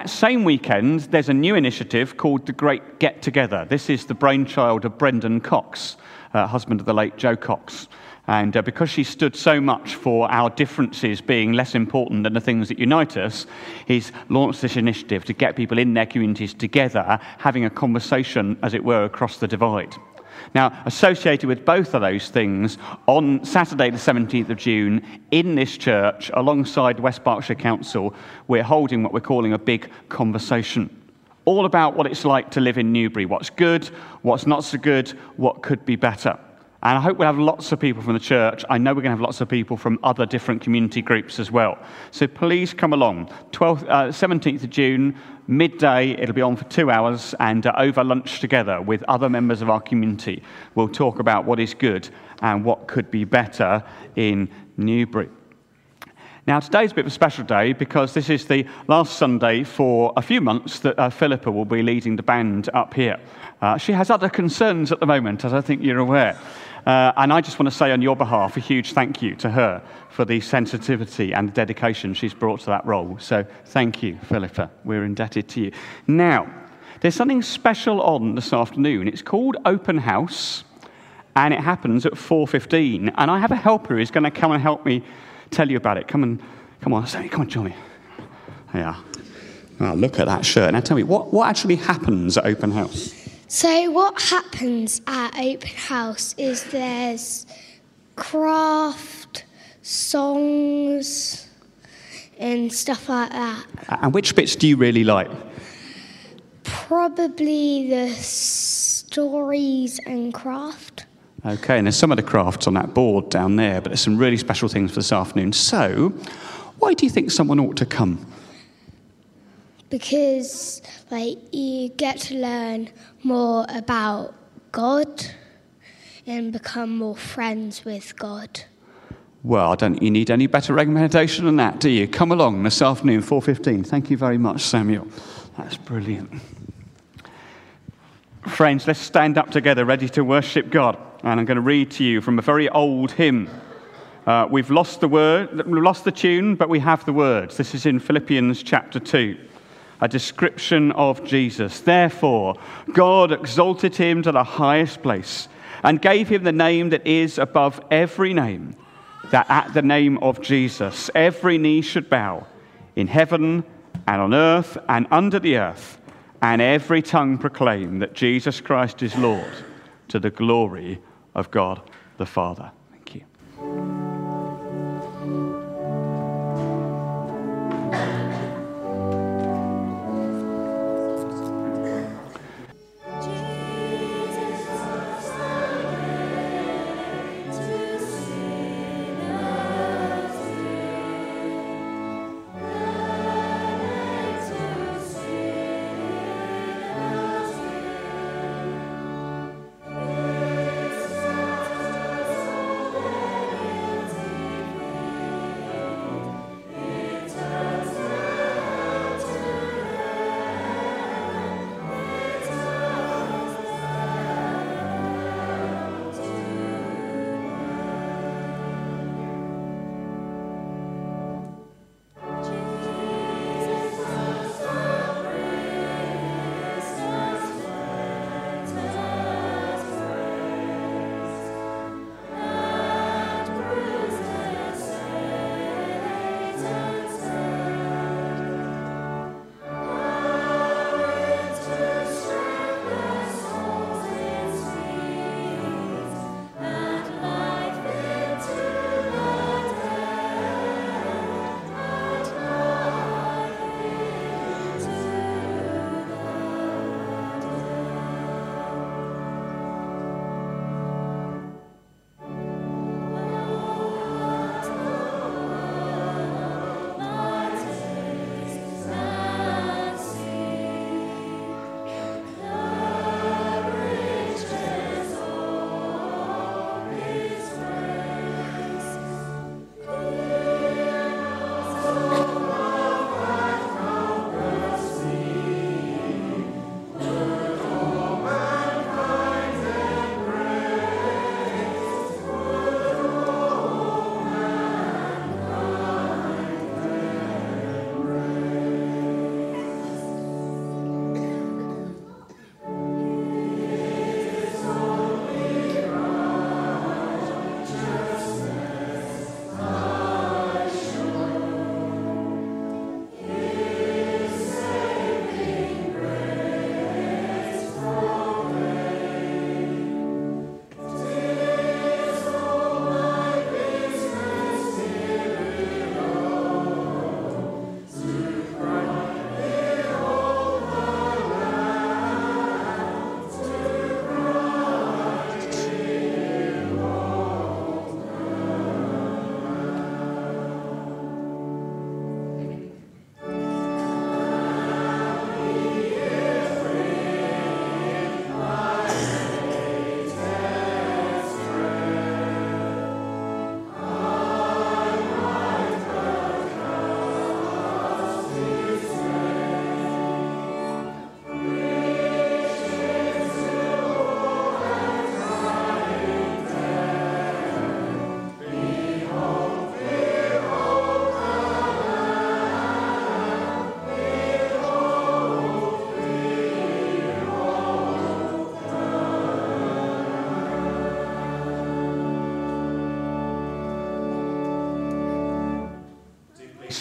that same weekend, there's a new initiative called the Great Get Together. This is the brainchild of Brendan Cox, husband of the late Joe Cox. And because she stood so much for our differences being less important than the things that unite us, he's launched this initiative to get people in their communities together, having a conversation, as it were, across the divide. Now, associated with both of those things, on Saturday the 17th of June, in this church, alongside West Berkshire Council, we're holding what we're calling a big conversation. All about what it's like to live in Newbury, what's good, what's not so good, what could be better. And I hope we'll have lots of people from the church. I know we're going to have lots of people from other different community groups as well. So please come along. 17th of June, midday. It'll be on for 2 hours, and over lunch together with other members of our community, we'll talk about what is good and what could be better in Newbury. Now, today's a bit of a special day because this is the last Sunday for a few months that Philippa will be leading the band up here. She has other concerns at the moment, as I think you're aware. And I just want to say on your behalf a huge thank you to her for the sensitivity and the dedication she's brought to that role. So thank you, Philippa. We're indebted to you. Now, there's something special on this afternoon. It's called Open House, and it happens at 4:15. And I have a helper who's going to come and help me tell you about it. Come on, join me. Yeah. Oh, look at that shirt. Now tell me, what actually happens at Open House? So what happens at Open House is there's craft, songs, and stuff like that. And which bits do you really like? Probably the stories and craft. Okay, and there's some of the crafts on that board down there, but there's some really special things for this afternoon. So, why do you think someone ought to come? Because, you get to learn more about God and become more friends with God. Well, I don't think you need any better recommendation than that, do you? Come along this afternoon, 4:15. Thank you very much, Samuel. That's brilliant. Friends, let's stand up together, ready to worship God. And I'm going to read to you from a very old hymn. We've lost the tune, but we have the words. This is in Philippians chapter 2. A description of Jesus. Therefore, God exalted him to the highest place and gave him the name that is above every name, that at the name of Jesus every knee should bow, in heaven and on earth and under the earth, and every tongue proclaim that Jesus Christ is Lord, to the glory of God the Father. Thank you.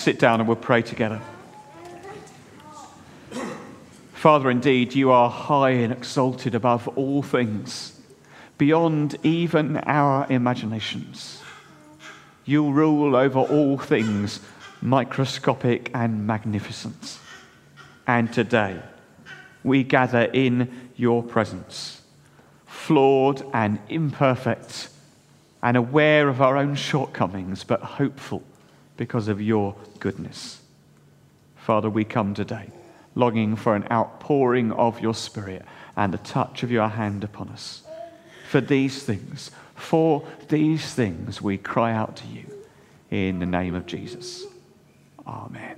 sit down and we'll pray together. Father, indeed, you are high and exalted above all things, beyond even our imaginations. You rule over all things, microscopic and magnificent. And today, we gather in your presence, flawed and imperfect, and aware of our own shortcomings, but hopeful because of your goodness. Father, we come today, longing for an outpouring of your Spirit and the touch of your hand upon us. For these things, we cry out to you in the name of Jesus. Amen.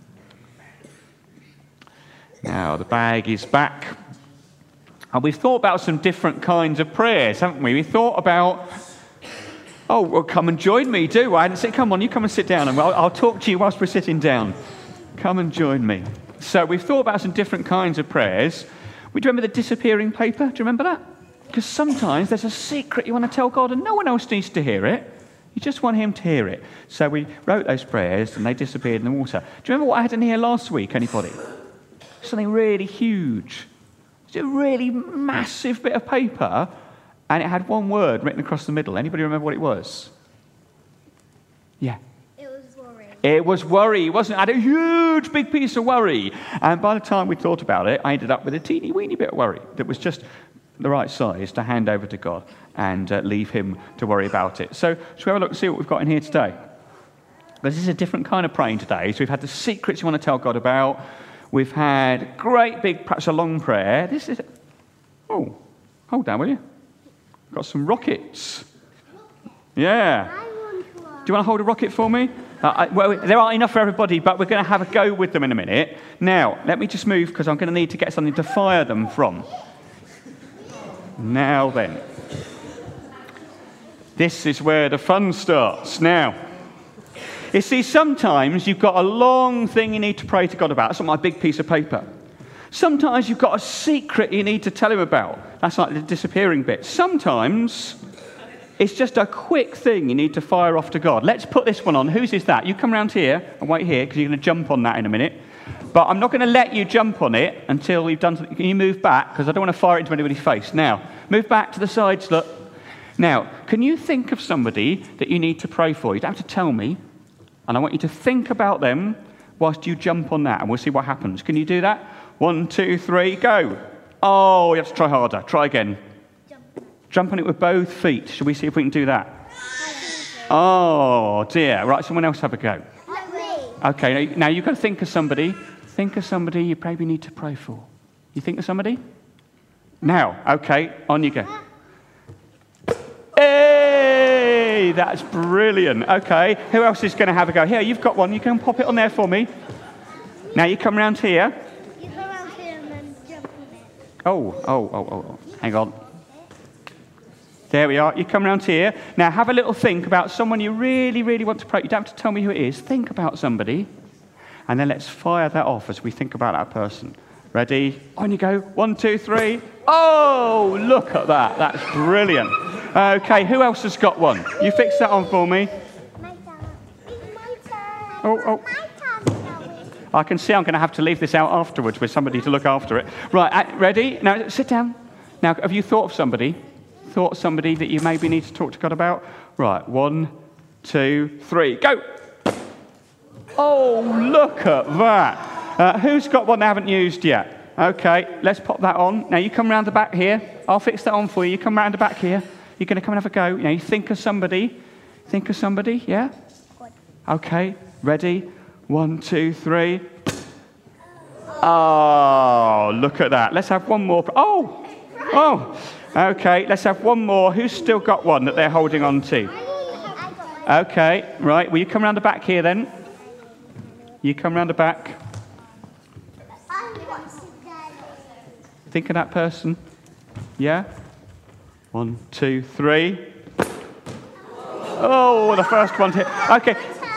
Now, the bag is back. And we've thought about some different kinds of prayers, haven't we? We thought about, oh, well, come and join me, do. I hadn't said, come on, you come and sit down, and I'll talk to you whilst we're sitting down. Come and join me. So we've thought about some different kinds of prayers. Do you remember the disappearing paper? Do you remember that? Because sometimes there's a secret you want to tell God and no one else needs to hear it. You just want him to hear it. So we wrote those prayers and they disappeared in the water. Do you remember what I had in here last week, anybody? Something really huge. It's a really massive bit of paper and it had one word written across the middle. Anybody remember what it was? Yeah. It was worry, wasn't it? I had a huge, big piece of worry. And by the time we thought about it, I ended up with a teeny weeny bit of worry that was just the right size to hand over to God and leave him to worry about it. So shall we have a look and see what we've got in here today? This is a different kind of praying today. So we've had the secrets you want to tell God about. We've had great big, perhaps a long prayer. This is, oh, hold down, will you? Got some rockets. Yeah. Do you want to hold a rocket for me? Well, there aren't enough for everybody, but we're going to have a go with them in a minute. Now, let me just move because I'm going to need to get something to fire them from. Now then. This is where the fun starts. Now, you see, sometimes you've got a long thing you need to pray to God about. That's like my big piece of paper. Sometimes you've got a secret you need to tell him about. That's like the disappearing bit. Sometimes it's just a quick thing you need to fire off to God. Let's put this one on. Whose is that? You come around here and wait here because you're going to jump on that in a minute. But I'm not going to let you jump on it until you've done something. Can you move back? Because I don't want to fire it into anybody's face. Now, move back to the sides, look. Now, can you think of somebody that you need to pray for? You don't have to tell me. And I want you to think about them whilst you jump on that. And we'll see what happens. Can you do that? 1, 2, 3, go. Oh, you have to try harder. Try again. Jump on it with both feet. Shall we see if we can do that? Oh, dear. Right, someone else have a go. Okay, now you've got to think of somebody. Think of somebody you probably need to pray for. You think of somebody? Now, okay, on you go. Hey, that's brilliant. Okay, who else is going to have a go? Here, you've got one. You can pop it on there for me. Now you come round here. You come round here and then jump on it. Oh. Hang on. There we are. You come round here. Now have a little think about someone you really, really want to pray. You don't have to tell me who it is. Think about somebody. And then let's fire that off as we think about that person. Ready? On you go. 1, 2, 3. Oh, look at that. That's brilliant. Okay, who else has got one? You fix that on for me. My turn. It's my turn. Oh. My turn. I can see I'm going to have to leave this out afterwards with somebody to look after it. Right, ready? Now, sit down. Now, have you thought of somebody? Thought of somebody that you maybe need to talk to God about? Right, 1, 2, 3, go! Oh, look at that. Who's got one they haven't used yet? Okay, let's pop that on. Now, you come round the back here. I'll fix that on for you. You come round the back here. You're going to come and have a go. Now, you think of somebody. Think of somebody, yeah? Okay, ready? 1, 2, 3. Oh, look at that. Let's have one more. Oh. Okay, let's have one more. Who's still got one that they're holding on to? Okay, right. Will you come round the back here then? You come round the back. Think of that person. Yeah? 1, 2, 3. Oh, the first one hit. Okay.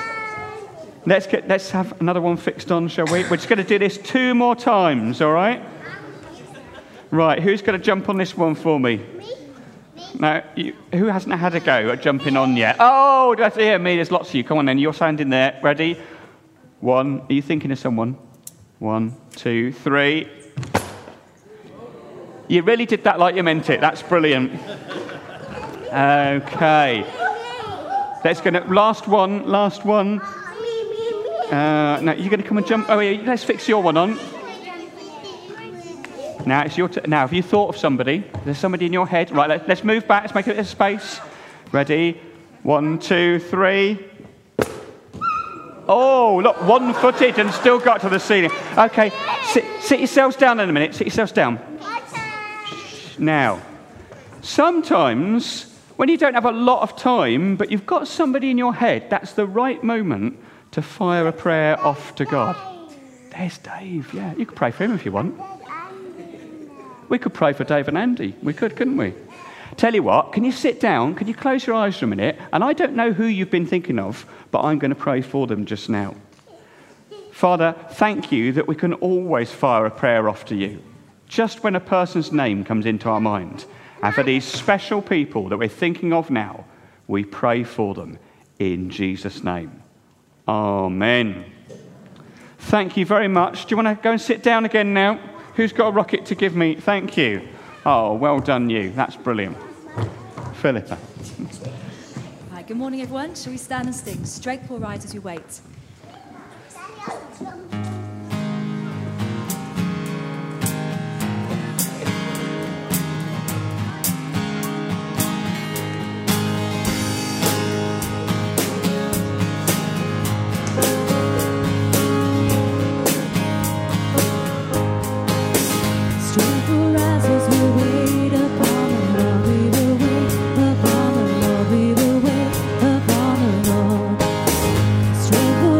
Let's have another one fixed on, shall we? We're just going to do this 2 more times, all right? Right, who's going to jump on this one for me? Me. No, who hasn't had a go at jumping on yet? Oh, that's here, me. There's lots of you. Come on then, you're standing there. Ready? 1. Are you thinking of someone? 1, 2, 3. You really did that like you meant it. That's brilliant. Okay. Let's go. Last one. Now, you're going to come and jump. Oh, yeah, let's fix your one on. Now, it's your turn. Now, have you thought of somebody? There's somebody in your head. Right, let's move back. Let's make a space. Ready? 1, 2, 3. Oh, look, one-footed and still got to the ceiling. Okay, sit yourselves down in a minute. Sit yourselves down. Now, sometimes when you don't have a lot of time, but you've got somebody in your head, that's the right moment to fire a prayer off to God. There's Dave. Yeah, you could pray for him if you want. We could pray for Dave and Andy. We could, couldn't we? Tell you what, can you sit down? Can you close your eyes for a minute? And I don't know who you've been thinking of, but I'm going to pray for them just now. Father, thank you that we can always fire a prayer off to you, just when a person's name comes into our mind. And for these special people that we're thinking of now, we pray for them in Jesus' name. Amen. Thank you very much. Do you want to go and sit down again now? Who's got a rocket to give me? Thank you. Oh, well done you. That's brilliant. Philippa. Hi, good morning, everyone. Shall we stand and sing? Strength will rise as we wait. Strength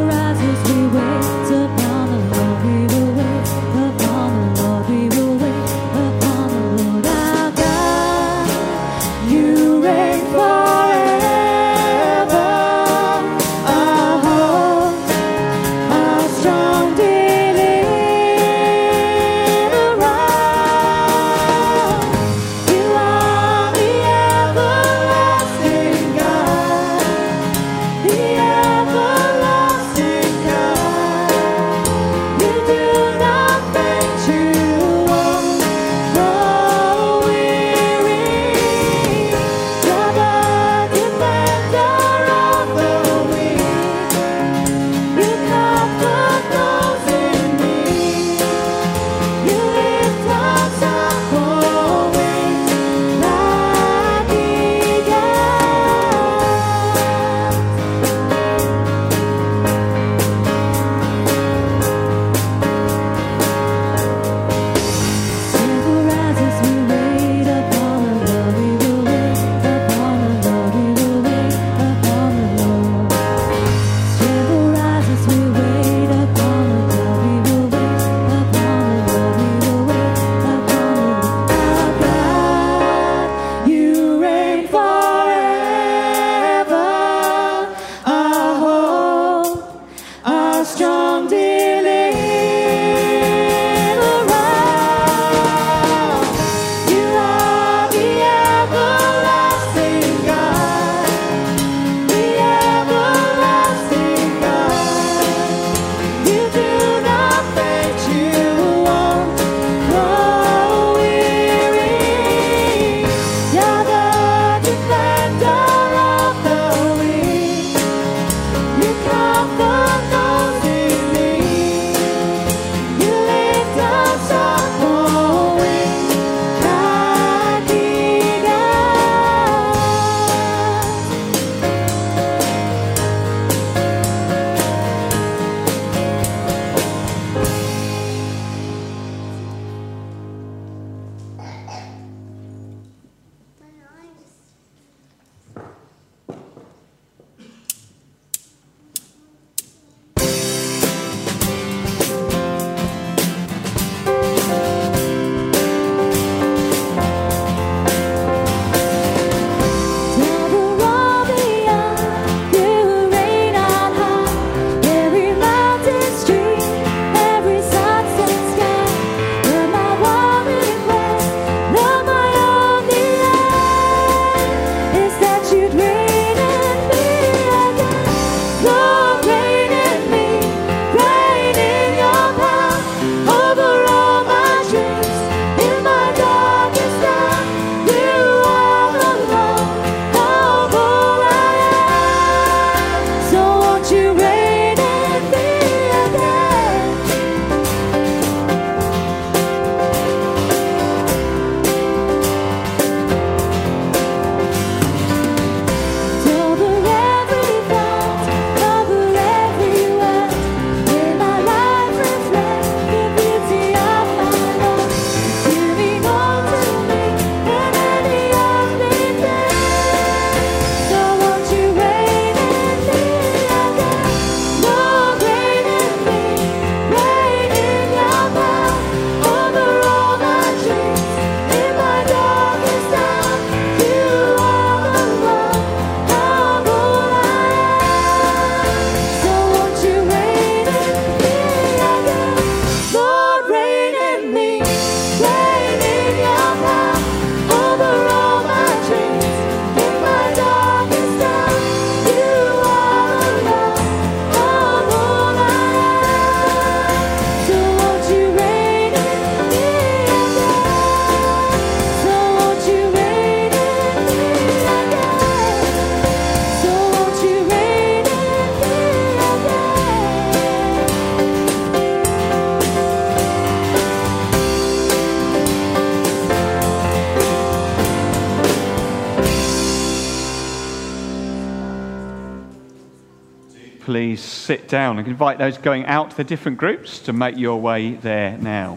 please sit down. I can invite those going out to the different groups to make your way there now.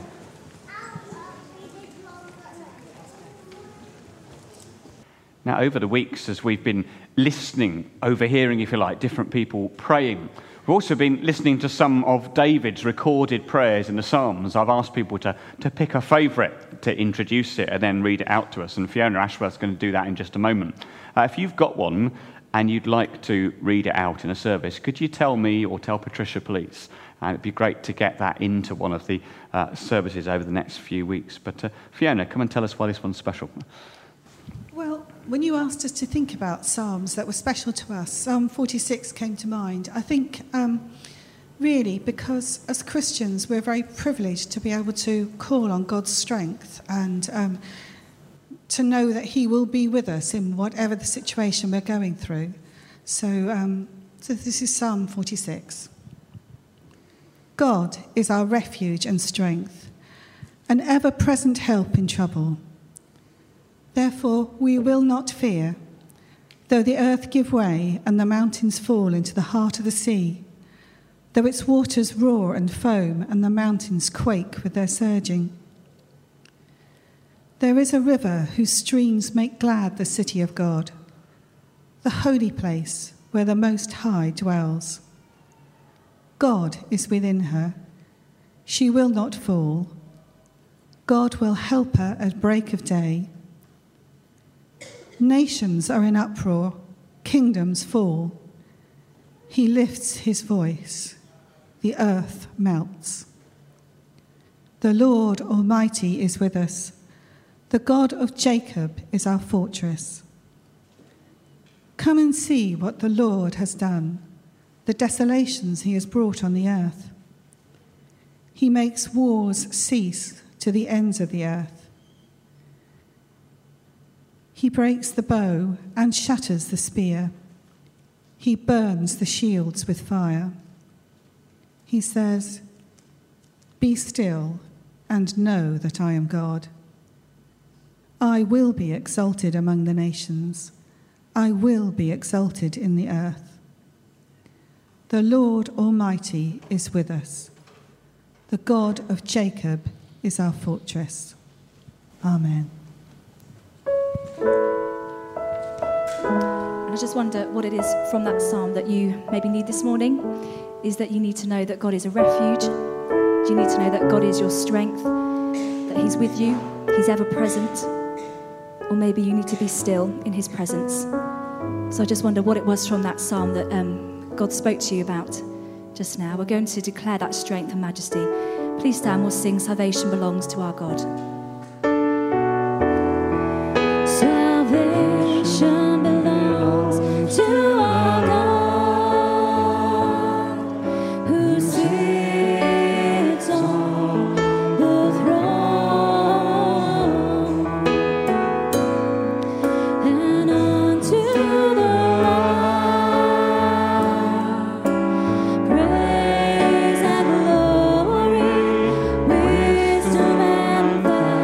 Now, over the weeks, as we've been listening, overhearing, if you like, different people praying, we've also been listening to some of David's recorded prayers in the Psalms. I've asked people to pick a favourite, to introduce it, and then read it out to us. And Fiona Ashworth's going to do that in just a moment. If you've got one and you'd like to read it out in a service, could you tell me or tell Patricia, please? And it'd be great to get that into one of the services over the next few weeks. But Fiona, come and tell us why this one's special. Well, when you asked us to think about psalms that were special to us, Psalm 46 came to mind. I think really because as Christians we're very privileged to be able to call on God's strength and to know that he will be with us in whatever the situation we're going through. So this is Psalm 46. God is our refuge and strength, an ever-present help in trouble. Therefore, we will not fear, though the earth give way and the mountains fall into the heart of the sea, though its waters roar and foam and the mountains quake with their surging. There is a river whose streams make glad the city of God, the holy place where the Most High dwells. God is within her. She will not fall. God will help her at break of day. Nations are in uproar, kingdoms fall. He lifts his voice, the earth melts. The Lord Almighty is with us. The God of Jacob is our fortress. Come and see what the Lord has done, the desolations he has brought on the earth. He makes wars cease to the ends of the earth. He breaks the bow and shatters the spear. He burns the shields with fire. He says, "Be still and know that I am God. I will be exalted among the nations. I will be exalted in the earth. The Lord Almighty is with us. The God of Jacob is our fortress." Amen. And I just wonder what it is from that psalm that you maybe need this morning, is that you need to know that God is a refuge. You need to know that God is your strength, that he's with you, he's ever present. Or maybe you need to be still in his presence. So I just wonder what it was from that psalm that God spoke to you about just now. We're going to declare that strength and majesty. Please stand, we'll sing "Salvation Belongs to Our God." Salvation belongs to our God, who sits on the throne, and unto the Lord praise and glory, wisdom and power.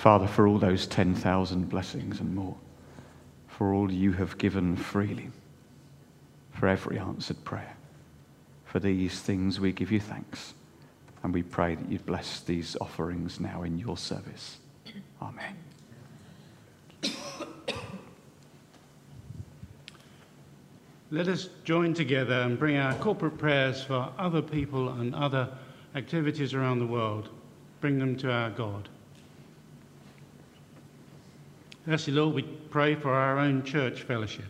Father, for all those 10,000 blessings and more, for all you have given freely, for every answered prayer. For these things we give you thanks, and we pray that you bless these offerings now in your service. Amen. Let us join together and bring our corporate prayers for other people and other activities around the world. Bring them to our God. Firstly, Lord, we pray for our own church fellowship.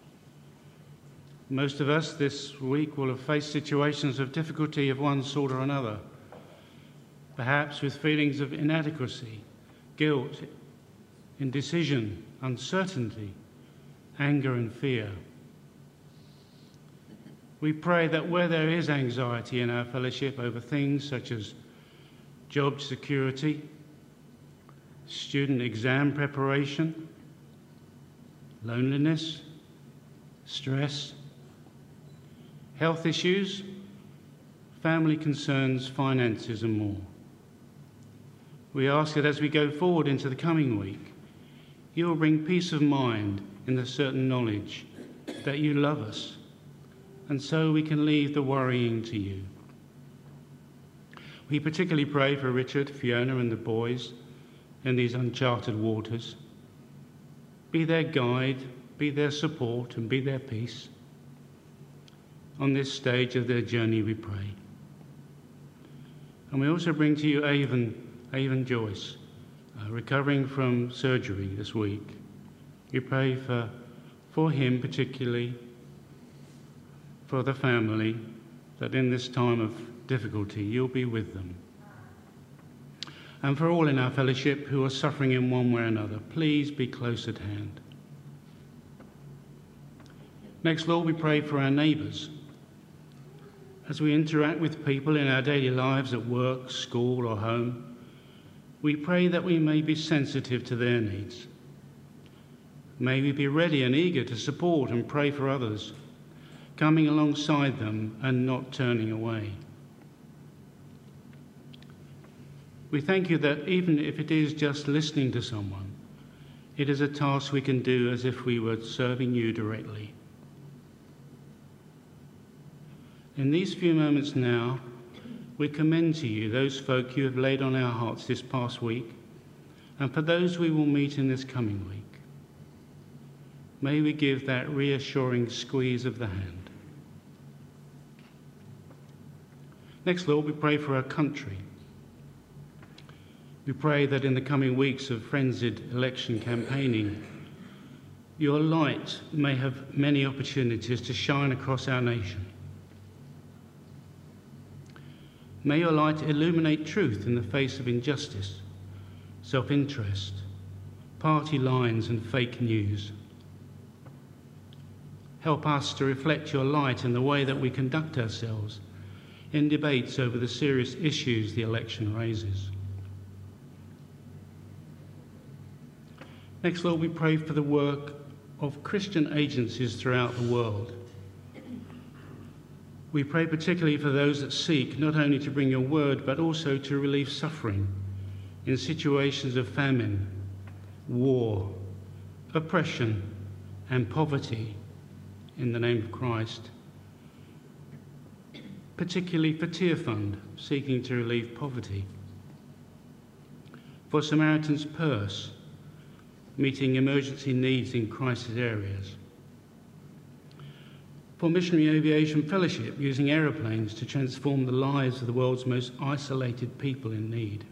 Most of us this week will have faced situations of difficulty of one sort or another, perhaps with feelings of inadequacy, guilt, indecision, uncertainty, anger and fear. We pray that where there is anxiety in our fellowship over things such as job security, student exam preparation, loneliness, stress, health issues, family concerns, finances and more. We ask that as we go forward into the coming week, you will bring peace of mind in the certain knowledge that you love us, and so we can leave the worrying to you. We particularly pray for Richard, Fiona and the boys in these uncharted waters. Be their guide, be their support and be their peace. On this stage of their journey we pray. And we also bring to you Avon Joyce, recovering from surgery this week. We pray for him particularly, for the family, that in this time of difficulty you'll be with them. And for all in our fellowship who are suffering in one way or another, please be close at hand. Next, Lord, we pray for our neighbours. As we interact with people in our daily lives at work, school or home, we pray that we may be sensitive to their needs. May we be ready and eager to support and pray for others, coming alongside them and not turning away. We thank you that even if it is just listening to someone, it is a task we can do as if we were serving you directly. In these few moments now, we commend to you those folk you have laid on our hearts this past week, and for those we will meet in this coming week. May we give that reassuring squeeze of the hand. Next, Lord, we pray for our country. We pray that in the coming weeks of frenzied election campaigning, your light may have many opportunities to shine across our nation. May your light illuminate truth in the face of injustice, self-interest, party lines and fake news. Help us to reflect your light in the way that we conduct ourselves in debates over the serious issues the election raises. Next, Lord, we pray for the work of Christian agencies throughout the world. We pray particularly for those that seek not only to bring your word, but also to relieve suffering in situations of famine, war, oppression, and poverty in the name of Christ. Particularly for Tear Fund, seeking to relieve poverty. For Samaritan's Purse, meeting emergency needs in crisis areas. For Missionary Aviation Fellowship, using aeroplanes to transform the lives of the world's most isolated people in need.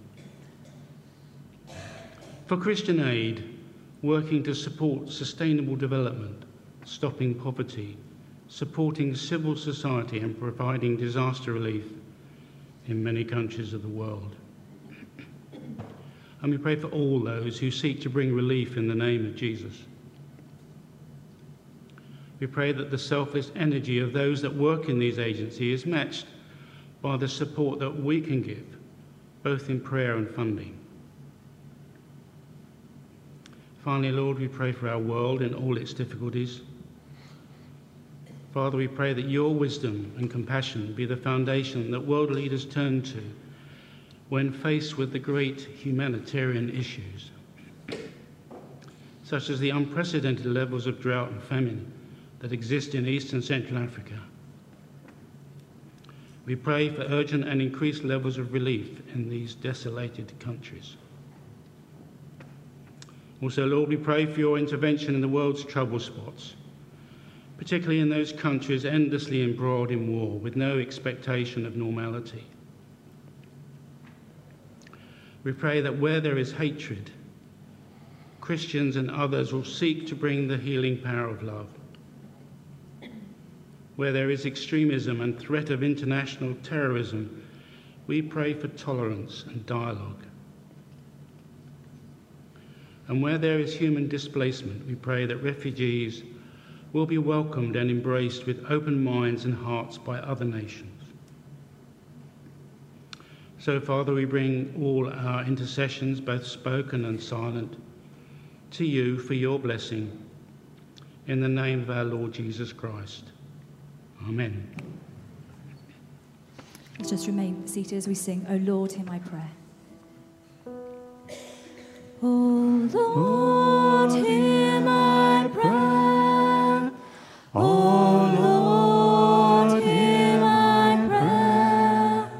For Christian Aid, working to support sustainable development, stopping poverty, supporting civil society and providing disaster relief in many countries of the world. And we pray for all those who seek to bring relief in the name of Jesus. We pray that the selfless energy of those that work in these agencies is matched by the support that we can give, both in prayer and funding. Finally, Lord, we pray for our world in all its difficulties. Father, we pray that your wisdom and compassion be the foundation that world leaders turn to when faced with the great humanitarian issues, such as the unprecedented levels of drought and famine that exist in East and Central Africa. We pray for urgent and increased levels of relief in these desolated countries. Also, Lord, we pray for your intervention in the world's trouble spots, particularly in those countries endlessly embroiled in war with no expectation of normality. We pray that where there is hatred, Christians and others will seek to bring the healing power of love. Where there is extremism and threat of international terrorism, we pray for tolerance and dialogue. And where there is human displacement, we pray that refugees will be welcomed and embraced with open minds and hearts by other nations. So, Father, we bring all our intercessions, both spoken and silent, to you for your blessing, in the name of our Lord Jesus Christ. Amen. Let's just remain seated as we sing, O Lord, hear my prayer. O Lord, hear my prayer. O Lord, hear my prayer.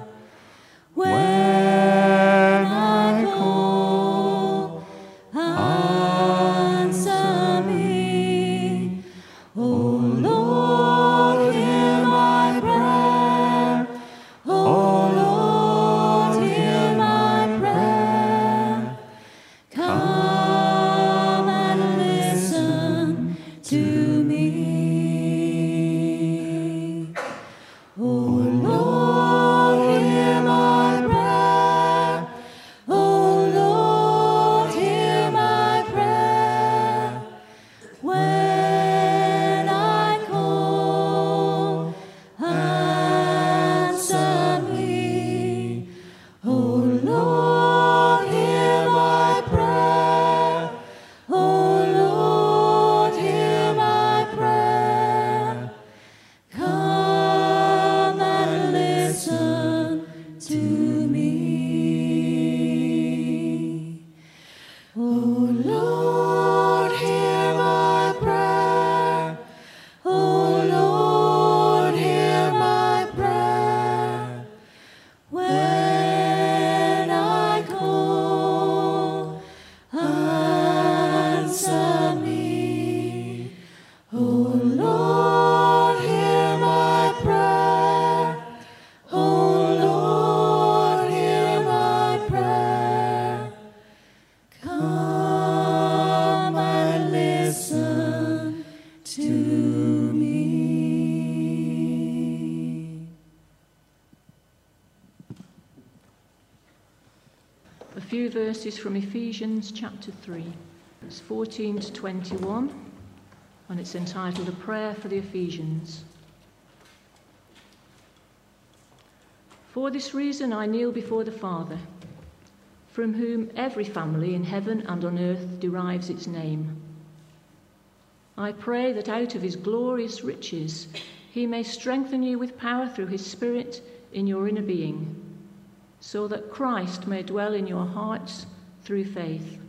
When I call, answer me. O Lord, hear my prayer. O Lord, hear my prayer. Come and listen to me. O Lord, hear my prayer. O Lord, hear my prayer. When I call, answer me. O Lord, hear my prayer. O Lord, hear my prayer. Come and listen to me. O Lord, hear my prayer. O Lord, hear my prayer. When I call, answer me. O Lord, hear my prayer. O Lord, hear my prayer. Come and listen to me. A few verses from Ephesians chapter 3, verse 14 to 21, and it's entitled A Prayer for the Ephesians. For this reason I kneel before the Father, from whom every family in heaven and on earth derives its name. I pray that out of his glorious riches he may strengthen you with power through his Spirit in your inner being, so that Christ may dwell in your hearts through faith.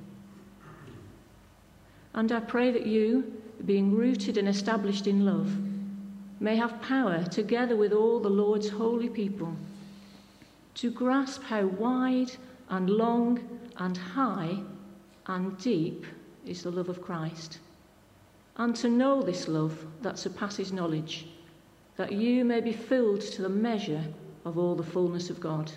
And I pray that you, being rooted and established in love, may have power, together with all the Lord's holy people, to grasp how wide and long and high and deep is the love of Christ, and to know this love that surpasses knowledge, that you may be filled to the measure of all the fullness of God.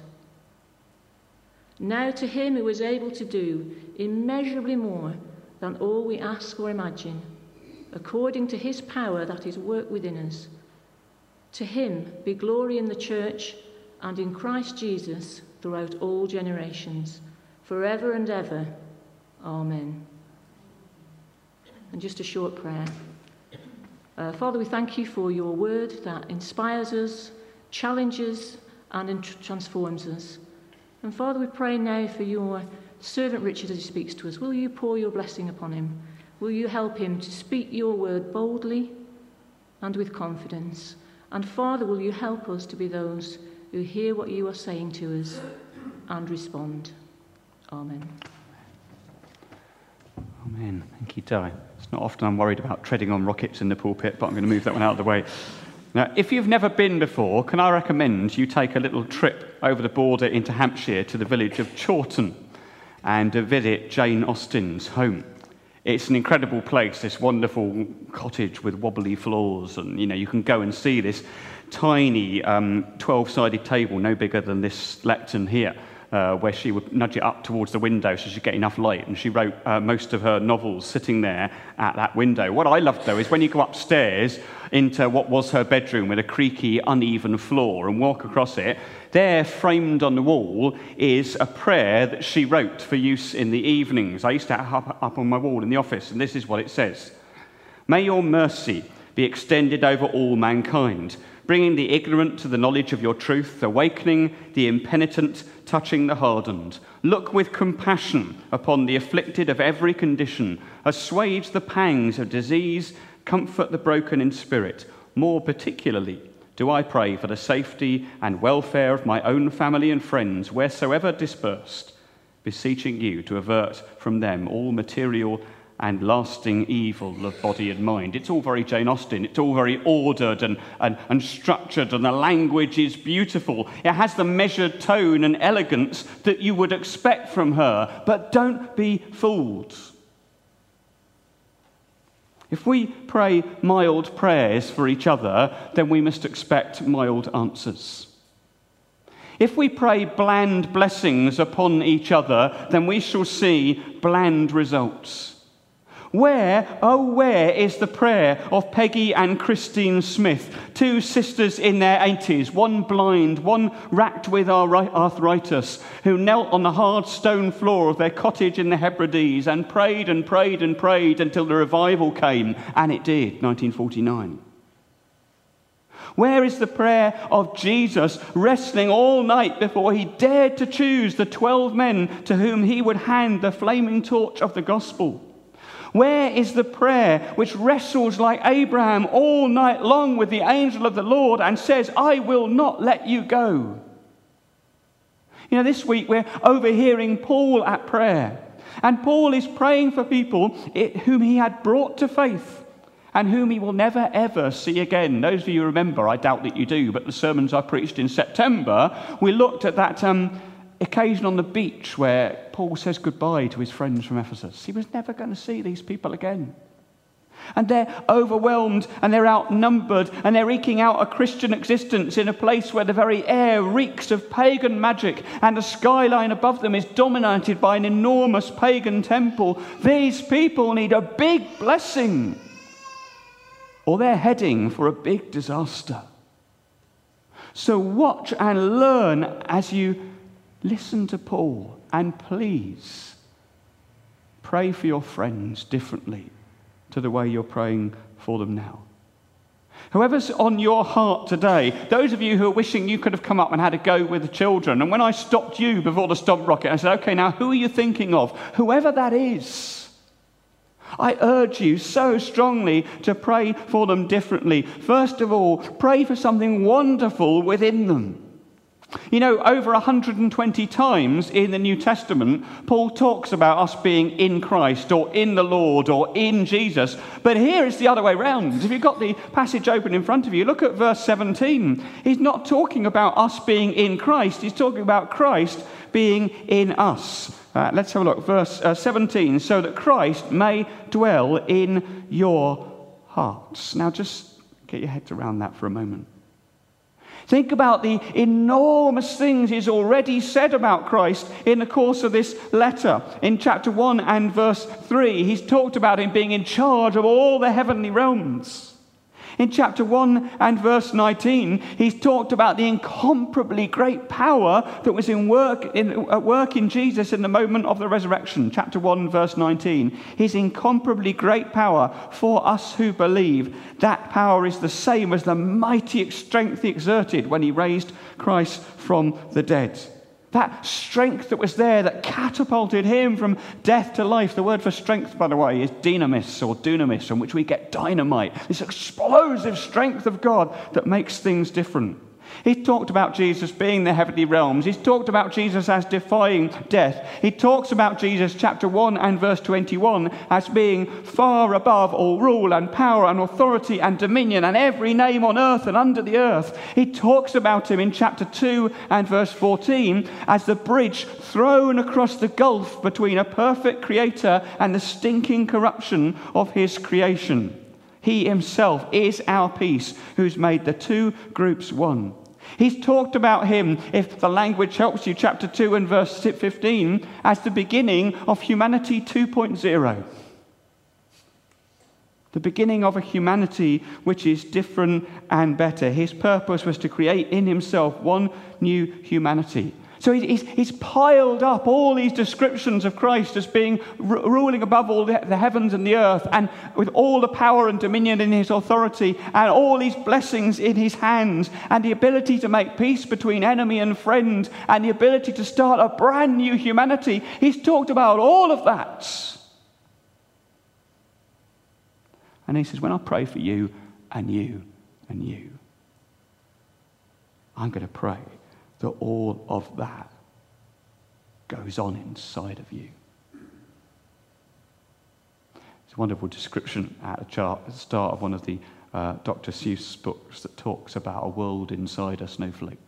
Now to him who is able to do immeasurably more than all we ask or imagine, according to his power that is worked within us, to him be glory in the church and in Christ Jesus throughout all generations, forever and ever. Amen. And just a short prayer. Father, we thank you for your word that inspires us, challenges, and transforms us. And Father, we pray now for your servant Richard as he speaks to us. Will you pour your blessing upon him? Will you help him to speak your word boldly and with confidence? And Father, will you help us to be those who hear what you are saying to us and respond. Amen. Amen. Thank you, Di. It's not often I'm worried about treading on rockets in the pulpit, but I'm going to move that one out of the way. Now, if you've never been before, can I recommend you take a little trip over the border into Hampshire to the village of Chawton and visit Jane Austen's home. It's an incredible place, this wonderful cottage with wobbly floors, and you can go and see this tiny 12-sided table, no bigger than this lectern here, where she would nudge it up towards the window so she'd get enough light, and she wrote most of her novels sitting there at that window. What I loved, though, is when you go upstairs into what was her bedroom with a creaky, uneven floor and walk across it, there, framed on the wall, is a prayer that she wrote for use in the evenings. I used to have up on my wall in the office, and this is what it says. May your mercy be extended over all mankind, bringing the ignorant to the knowledge of your truth, awakening the impenitent, touching the hardened. Look with compassion upon the afflicted of every condition, assuage the pangs of disease, comfort the broken in spirit. More particularly do I pray for the safety and welfare of my own family and friends, wheresoever dispersed, beseeching you to avert from them all material and lasting evil of body and mind. It's all very Jane Austen. It's all very ordered and structured, and the language is beautiful. It has the measured tone and elegance that you would expect from her, but don't be fooled. If we pray mild prayers for each other, then we must expect mild answers. If we pray bland blessings upon each other, then we shall see bland results. Where is the prayer of Peggy and Christine Smith, two sisters in their 80s, one blind, one racked with arthritis, who knelt on the hard stone floor of their cottage in the Hebrides and prayed and prayed and prayed until the revival came, and it did, 1949. Where is the prayer of Jesus wrestling all night before he dared to choose the 12 men to whom he would hand the flaming torch of the gospel? Where is the prayer which wrestles like Abraham all night long with the angel of the Lord and says, I will not let you go? This week we're overhearing Paul at prayer. And Paul is praying for people whom he had brought to faith and whom he will never, ever see again. Those of you who remember, I doubt that you do, but the sermons I preached in September, we looked at that occasion on the beach where Paul says goodbye to his friends from Ephesus. He was never going to see these people again. And they're overwhelmed and they're outnumbered and they're eking out a Christian existence in a place where the very air reeks of pagan magic and the skyline above them is dominated by an enormous pagan temple. These people need a big blessing, or they're heading for a big disaster. So watch and learn as you listen to Paul, and please pray for your friends differently to the way you're praying for them now. Whoever's on your heart today, those of you who are wishing you could have come up and had a go with the children, and when I stopped you before the stop rocket, I said, okay, now who are you thinking of? Whoever that is, I urge you so strongly to pray for them differently. First of all, pray for something wonderful within them. Over 120 times in the New Testament, Paul talks about us being in Christ or in the Lord or in Jesus. But here it's the other way round. If you've got the passage open in front of you, look at verse 17. He's not talking about us being in Christ. He's talking about Christ being in us. Let's have a look. Verse 17. So that Christ may dwell in your hearts. Now just get your heads around that for a moment. Think about the enormous things he's already said about Christ in the course of this letter. In chapter 1 and verse 3, he's talked about him being in charge of all the heavenly realms. In chapter 1 and verse 19, he's talked about the incomparably great power that was at work in Jesus in the moment of the resurrection. Chapter 1, verse 19. His incomparably great power for us who believe. That power is the same as the mighty strength he exerted when he raised Christ from the dead. That strength that was there that catapulted him from death to life. The word for strength, by the way, is dynamis or dunamis, from which we get dynamite. This explosive strength of God that makes things different. He's talked about Jesus being the heavenly realms. He's talked about Jesus as defying death. He talks about Jesus, chapter 1 and verse 21, as being far above all rule and power and authority and dominion and every name on earth and under the earth. He talks about him in chapter 2 and verse 14 as the bridge thrown across the gulf between a perfect creator and the stinking corruption of his creation. He himself is our peace, who's made the two groups one. He's talked about him, if the language helps you, chapter 2 and verse 15, as the beginning of humanity 2.0. The beginning of a humanity which is different and better. His purpose was to create in himself one new humanity. So he's piled up all these descriptions of Christ as being ruling above all the heavens and the earth, and with all the power and dominion in his authority, and all these blessings in his hands, and the ability to make peace between enemy and friend, and the ability to start a brand new humanity. He's talked about all of that. And he says, when I pray for you and you and you, I'm going to pray that all of that goes on inside of you. It's a wonderful description at the start of one of the Dr. Seuss books that talks about a world inside a snowflake.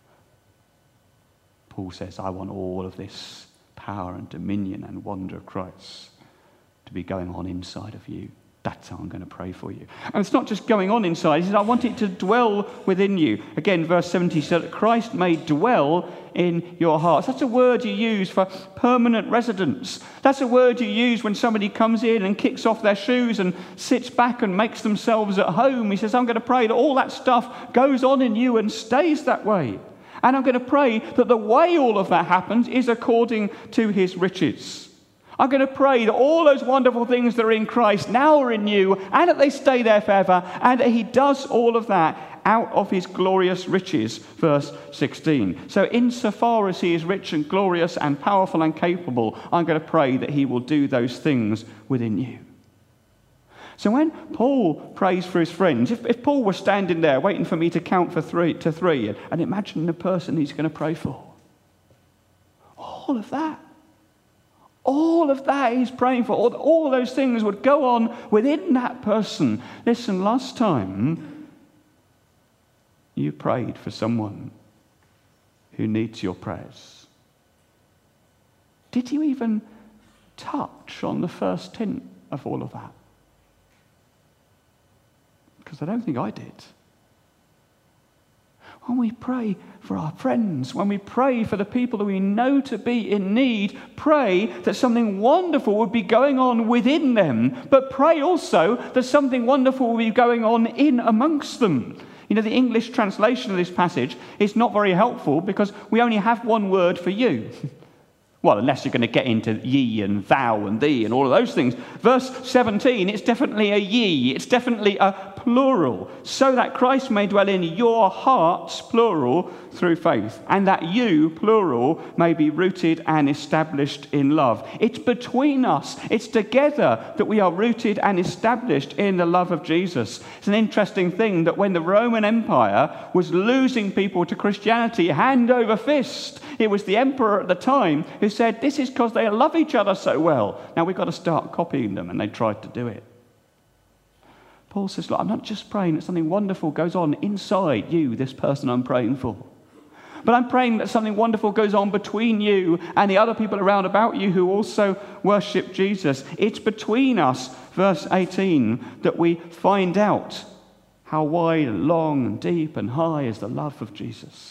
Paul says, I want all of this power and dominion and wonder of Christ to be going on inside of you. That's how I'm going to pray for you. And it's not just going on inside. He says, I want it to dwell within you. Again, verse 70 said that Christ may dwell in your hearts. That's a word you use for permanent residence. That's a word you use when somebody comes in and kicks off their shoes and sits back and makes themselves at home. He says, I'm going to pray that all that stuff goes on in you and stays that way. And I'm going to pray that the way all of that happens is according to his riches. I'm going to pray that all those wonderful things that are in Christ now are in you, and that they stay there forever, and that he does all of that out of his glorious riches, verse 16. So insofar as he is rich and glorious and powerful and capable, I'm going to pray that he will do those things within you. So when Paul prays for his friends, if Paul was standing there waiting for me to count to three, and imagine the person he's going to pray for, all of that he's praying for, all those things would go on within that person. Listen, last time you prayed for someone who needs your prayers, did you even touch on the first hint of all of that? Because I don't think I did. When we pray for our friends, when we pray for the people that we know to be in need, pray that something wonderful would be going on within them, but pray also that something wonderful will be going on in amongst them. You know, the English translation of this passage is not very helpful because we only have one word for you. Well, unless you're going to get into ye and thou and thee and all of those things. Verse 17, it's definitely a ye. It's definitely a plural. So that Christ may dwell in your hearts, plural, through faith. And that you, plural, may be rooted and established in love. It's between us. It's together that we are rooted and established in the love of Jesus. It's an interesting thing that when the Roman Empire was losing people to Christianity hand over fist, it was the emperor at the time who said, this is because they love each other so well. Now we've got to start copying them, and they tried to do it. Paul says, look, I'm not just praying that something wonderful goes on inside you, this person I'm praying for. But I'm praying that something wonderful goes on between you and the other people around about you who also worship Jesus. It's between us, verse 18, that we find out how wide and long and deep and high is the love of Jesus.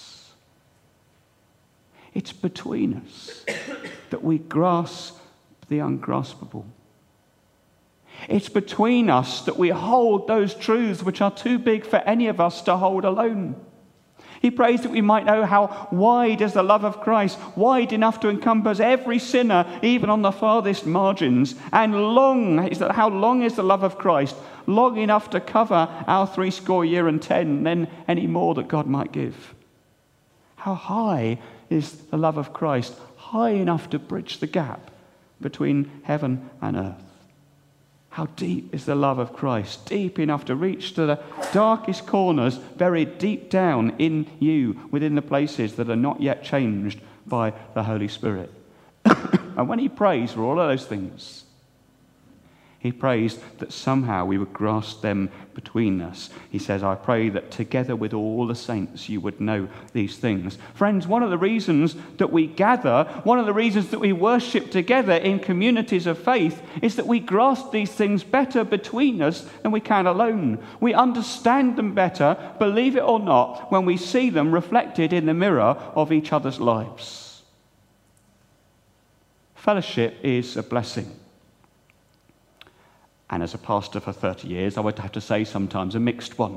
It's between us that we grasp the ungraspable. It's between us that we hold those truths which are too big for any of us to hold alone. He prays that we might know how wide is the love of Christ, wide enough to encompass every sinner, even on the farthest margins, and how long is the love of Christ, long enough to cover our 70 years and 10, and then any more that God might give. How high is the love of Christ, high enough to bridge the gap between heaven and earth. How deep is the love of Christ? Deep enough to reach to the darkest corners, buried deep down in you, within the places that are not yet changed by the Holy Spirit. And when he prays for all of those things, he prays that somehow we would grasp them between us. He says, I pray that together with all the saints you would know these things. Friends, one of the reasons that we gather, one of the reasons that we worship together in communities of faith is that we grasp these things better between us than we can alone. We understand them better, believe it or not, when we see them reflected in the mirror of each other's lives. Fellowship is a blessing. And as a pastor for 30 years, I would have to say sometimes a mixed one.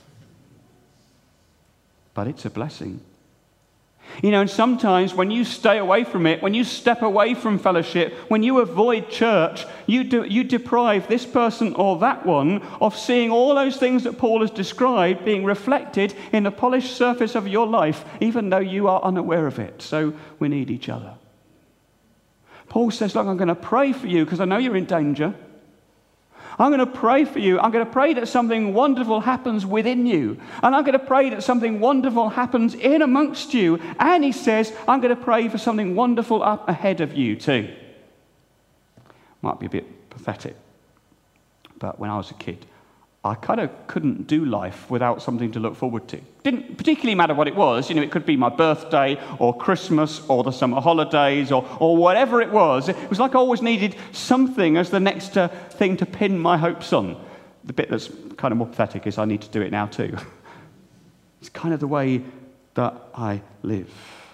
But it's a blessing. You know, and sometimes when you stay away from it, when you step away from fellowship, when you avoid church, you deprive this person or that one of seeing all those things that Paul has described being reflected in the polished surface of your life, even though you are unaware of it. So we need each other. Paul says, look, I'm going to pray for you because I know you're in danger. I'm going to pray for you. I'm going to pray that something wonderful happens within you. And I'm going to pray that something wonderful happens in amongst you. And he says, I'm going to pray for something wonderful up ahead of you too. Might be a bit pathetic. But when I was a kid, I kind of couldn't do life without something to look forward to. Didn't particularly matter what it was. You know, it could be my birthday or Christmas or the summer holidays or whatever it was. It was like I always needed something as the next thing to pin my hopes on. The bit that's kind of more pathetic is I need to do it now too. It's kind of the way that I live.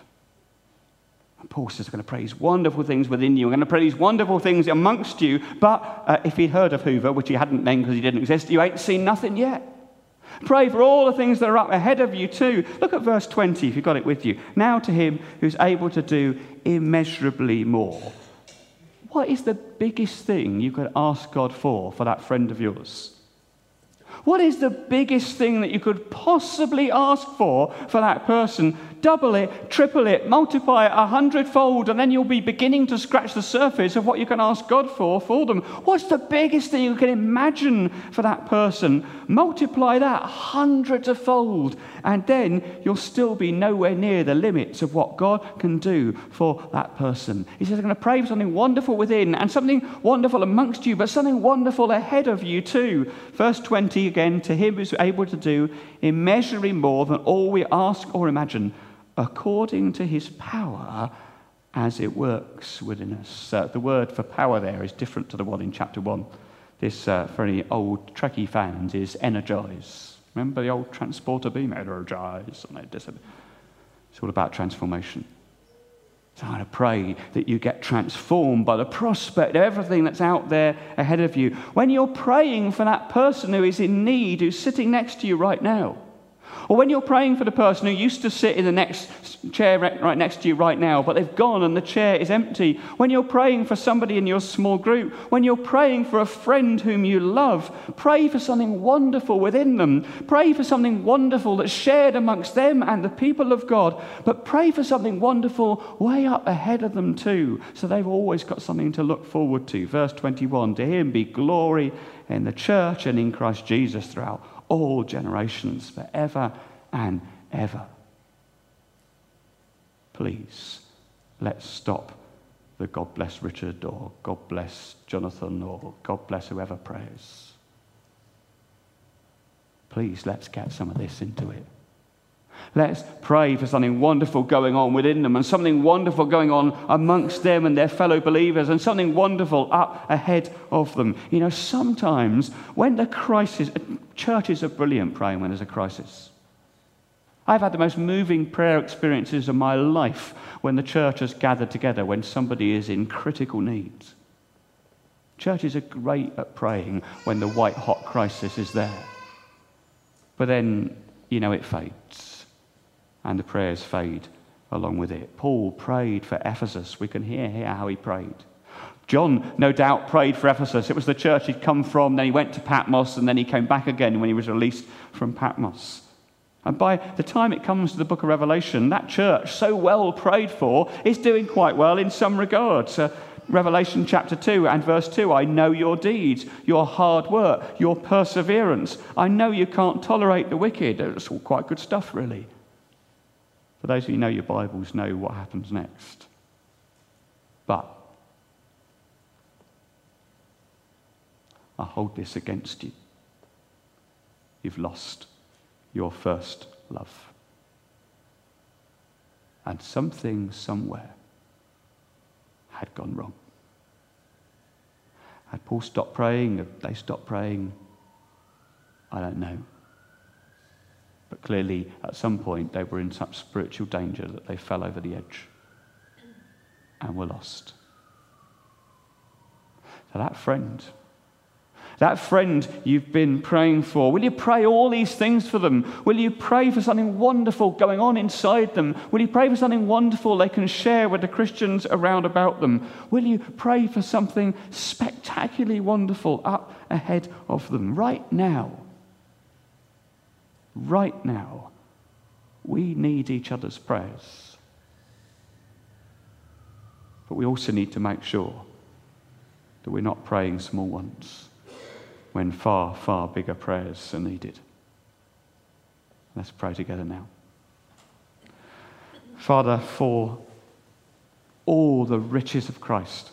Paul says, I'm going to pray these wonderful things within you. I'm going to pray these wonderful things amongst you. But if he'd heard of Hoover, which he hadn't then because he didn't exist, you ain't seen nothing yet. Pray for all the things that are up ahead of you too. Look at verse 20 if you've got it with you. Now to him who's able to do immeasurably more. What is the biggest thing you could ask God for that friend of yours? What is the biggest thing that you could possibly ask for that person? Double it, triple it, multiply it 100-fold, and then you'll be beginning to scratch the surface of what you can ask God for them. What's the biggest thing you can imagine for that person? Multiply that hundreds-fold, and then you'll still be nowhere near the limits of what God can do for that person. He says, I'm going to pray for something wonderful within, and something wonderful amongst you, but something wonderful ahead of you too. Verse 20 again, to him who's able to do immeasurably more than all we ask or imagine, according to his power as it works within us. The word for power there is different to the one in chapter 1. This, for any old Trekkie fans, is energize. Remember the old transporter beam? Energize. It's all about transformation. So I'm going to pray that you get transformed by the prospect of everything that's out there ahead of you. When you're praying for that person who is in need, who's sitting next to you right now, or when you're praying for the person who used to sit in the next chair right next to you right now, but they've gone and the chair is empty. When you're praying for somebody in your small group, when you're praying for a friend whom you love, pray for something wonderful within them. Pray for something wonderful that's shared amongst them and the people of God. But pray for something wonderful way up ahead of them too, so they've always got something to look forward to. Verse 21, to him be glory in the church and in Christ Jesus throughout all generations, forever and ever. Please, let's stop the God bless Richard or God bless Jonathan or God bless whoever prays. Please, let's get some of this into it. Let's pray for something wonderful going on within them and something wonderful going on amongst them and their fellow believers and something wonderful up ahead of them. You know, sometimes when the crisis, churches are brilliant praying when there's a crisis. I've had the most moving prayer experiences of my life when the church has gathered together when somebody is in critical need. Churches are great at praying when the white-hot crisis is there. But then, you know, it fades. And the prayers fade along with it. Paul prayed for Ephesus. We can hear how he prayed. John, no doubt, prayed for Ephesus. It was the church he'd come from. Then he went to Patmos, and then he came back again when he was released from Patmos. And by the time it comes to the book of Revelation, that church, so well prayed for, is doing quite well in some regards. Revelation chapter 2 and verse 2, I know your deeds, your hard work, your perseverance. I know you can't tolerate the wicked. It's all quite good stuff, really. For those of you who know your Bibles know what happens next. But I hold this against you. You've lost your first love. And something somewhere had gone wrong. Had Paul stopped praying? Had they stopped praying? I don't know. But clearly, at some point, they were in such spiritual danger that they fell over the edge and were lost. So that friend you've been praying for, will you pray all these things for them? Will you pray for something wonderful going on inside them? Will you pray for something wonderful they can share with the Christians around about them? Will you pray for something spectacularly wonderful up ahead of them right now? Right now, we need each other's prayers. But we also need to make sure that we're not praying small ones when far, far bigger prayers are needed. Let's pray together now. Father, for all the riches of Christ,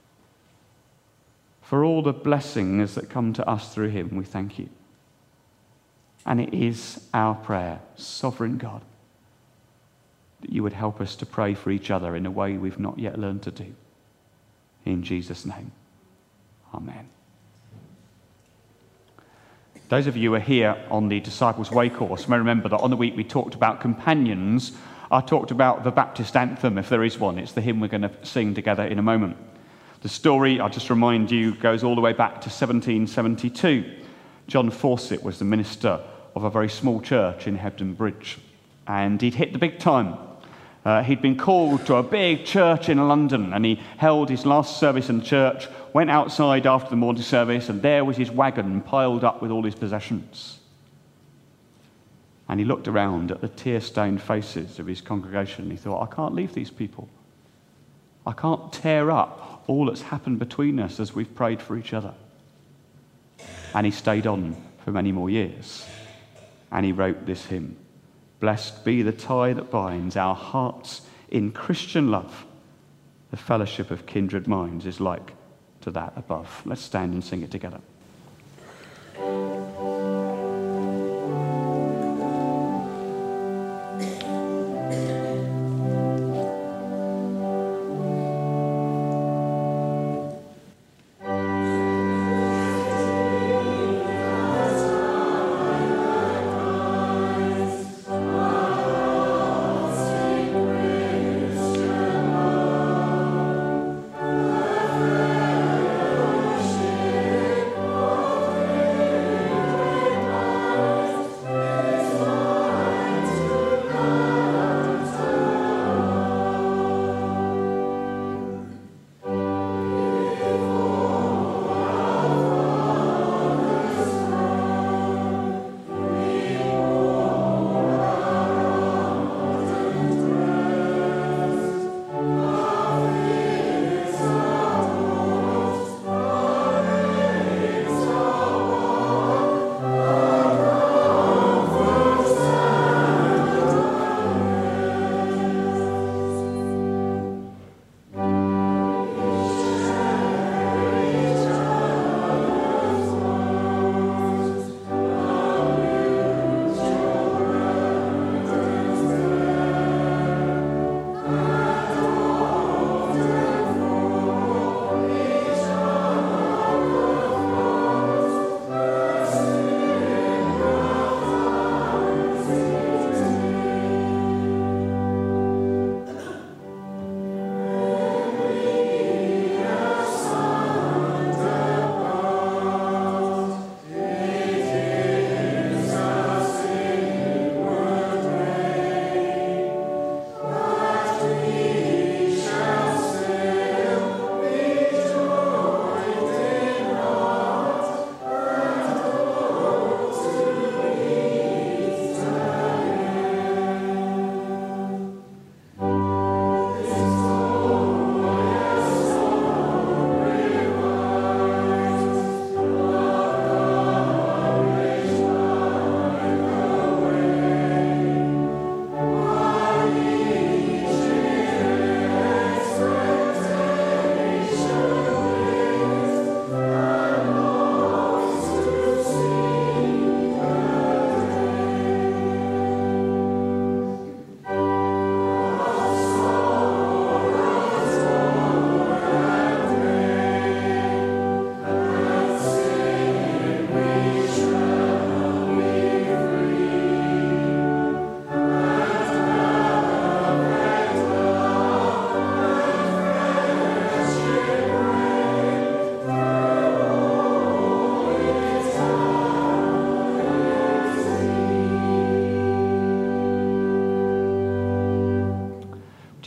for all the blessings that come to us through him, we thank you. And it is our prayer, sovereign God, that you would help us to pray for each other in a way we've not yet learned to do. In Jesus' name, amen. Those of you who are here on the Disciples' Way course may remember that on the week we talked about companions, I talked about the Baptist anthem, if there is one. It's the hymn we're going to sing together in a moment. The story, I'll just remind you, goes all the way back to 1772. John Fawcett was the minister of a very small church in Hebden Bridge, and he'd hit the big time. He'd been called to a big church in London, and he held his last service in the church, went outside after the morning service, and there was his wagon piled up with all his possessions. And he looked around at the tear-stained faces of his congregation, and he thought, I can't leave these people. I can't tear up all that's happened between us as we've prayed for each other. And he stayed on for many more years. And he wrote this hymn, Blessed be the tie that binds our hearts in Christian love. The fellowship of kindred minds is like to that above. Let's stand and sing it together.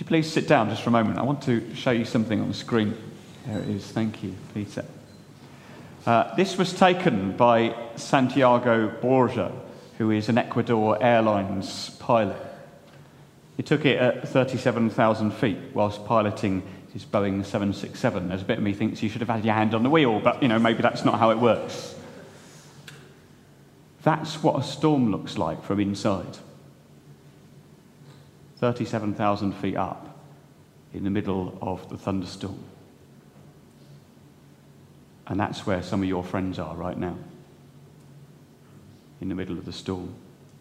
you please sit down just for a moment? I want to show you something on the screen. There it is. Thank you, Peter. This was taken by Santiago Borja, who is an Ecuador Airlines pilot. He took it at 37,000 feet whilst piloting his Boeing 767. There's a bit of me thinks you should have had your hand on the wheel, but, maybe that's not how it works. That's what a storm looks like from inside. 37,000 feet up in the middle of the thunderstorm. And that's where some of your friends are right now, in the middle of the storm.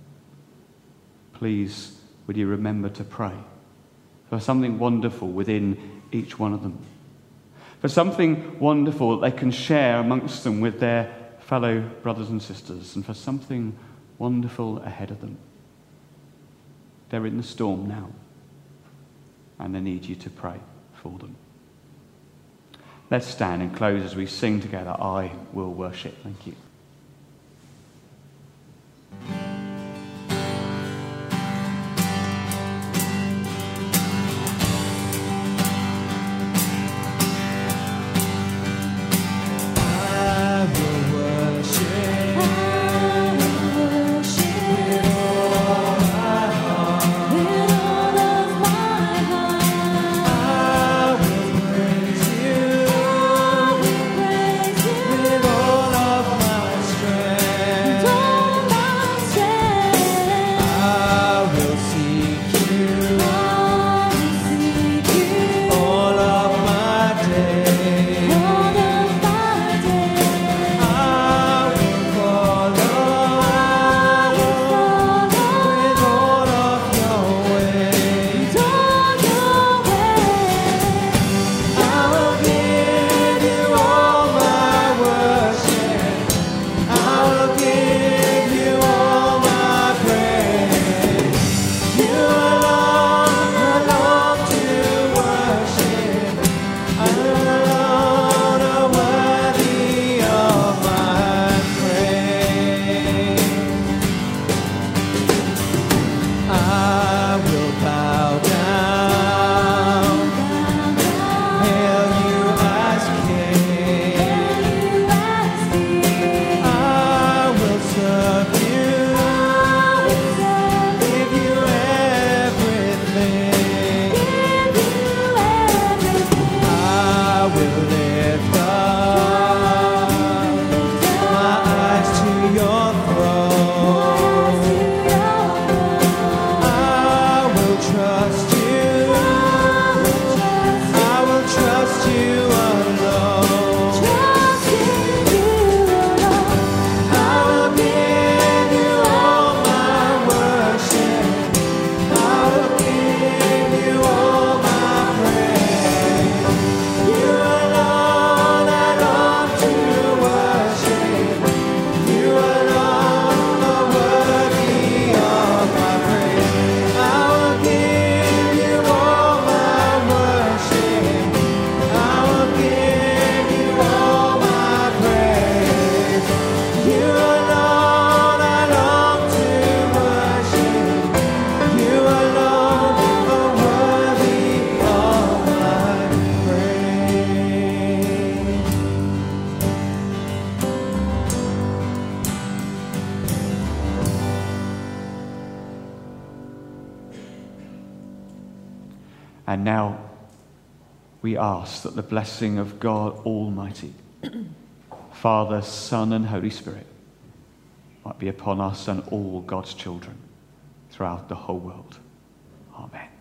Please, would you remember to pray for something wonderful within each one of them, for something wonderful that they can share amongst them with their fellow brothers and sisters, and for something wonderful ahead of them. They're in the storm now, and they need you to pray for them. Let's stand and close as we sing together, I Will Worship. Thank you. And now we ask that the blessing of God Almighty, Father, Son, and Holy Spirit might be upon us and all God's children throughout the whole world. Amen.